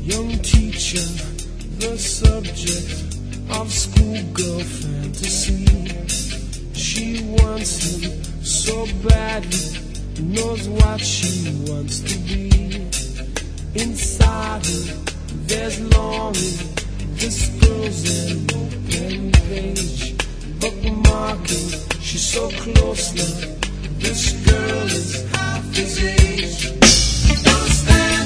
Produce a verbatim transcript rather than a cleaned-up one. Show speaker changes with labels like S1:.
S1: young teacher, the subject of schoolgirl fantasy. She wants him so badly, knows what she wants to be. Inside her, there's longing. This girl's an open page, bookmarking. She's so close now. This girl is half his age. Don't stand.